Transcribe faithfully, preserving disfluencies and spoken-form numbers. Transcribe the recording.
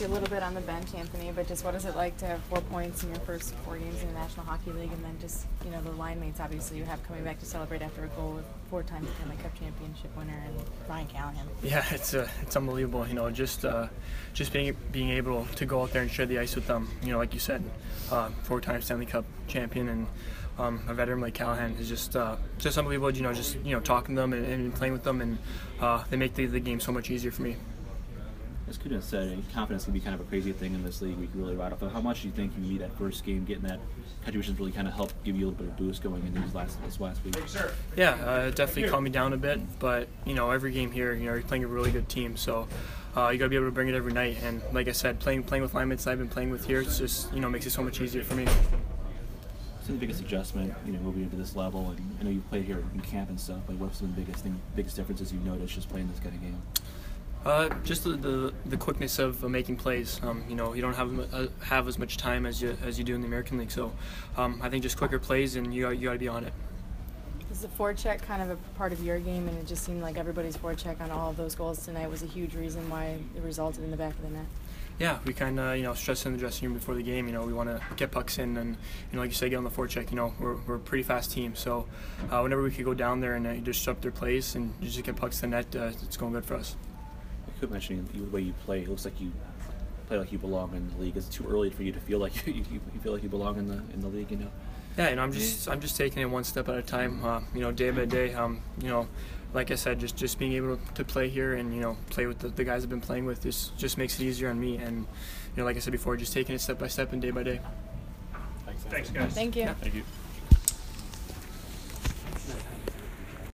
you a little bit on the bench, Anthony, but just what is it like to have four points in your first four games in the National Hockey League, and then just, you know, the line mates obviously you have coming back to celebrate after a goal with four-time Stanley Cup championship winner and Ryan Callahan. Yeah, it's uh, it's unbelievable. You know, just uh, just being being able to go out there and share the ice with them. You know, like you said, uh, four-time Stanley Cup champion and um, a veteran like Callahan is just uh, just unbelievable. You know, just you know talking to them and, and playing with them, and uh, they make the, the game so much easier for me. As Kuna said, confidence can be kind of a crazy thing in this league. We can really ride off. But how much do you think you need that first game, getting that contributions really kind of help give you a little bit of boost going into these last this last week? Yeah, uh, it definitely calmed me down a bit. But you know, every game here, you know, you're playing a really good team, so uh, you got to be able to bring it every night. And like I said, playing playing with line mates I've been playing with here, it's just you know makes it so much easier for me. What's the biggest adjustment, you know, moving into this level? And I know you've played here in camp and stuff, but what's the biggest thing, biggest differences you've noticed just playing this kind of game? Uh, just the, the the quickness of uh, making plays. Um, you know, you don't have uh, have as much time as you as you do in the American League. So, um, I think just quicker plays, and you you got to be on it. Is the forecheck kind of a part of your game, and it just seemed like everybody's forecheck on all of those goals tonight was a huge reason why it resulted in the back of the net? Yeah, we kind of you know stress in the dressing room before the game. You know, we want to get pucks in, and you know, like you said, get on the forecheck. You know, we're we're a pretty fast team, so uh, whenever we could go down there and uh, just disrupt their plays and just get pucks to the net, uh, it's going good for us. I could mention the way you play. It looks like you play like you belong in the league. Is it too early for you to feel like you, you, you feel like you belong in the in the league? You know. Yeah, you know, I'm just I'm just taking it one step at a time. Uh, you know, day by day. Um, you know, like I said, just, just being able to play here and you know play with the, the guys I've been playing with just just makes it easier on me. And you know, like I said before, just taking it step by step and day by day. Thanks, Thanks guys. Thank you. Yeah. Thank you.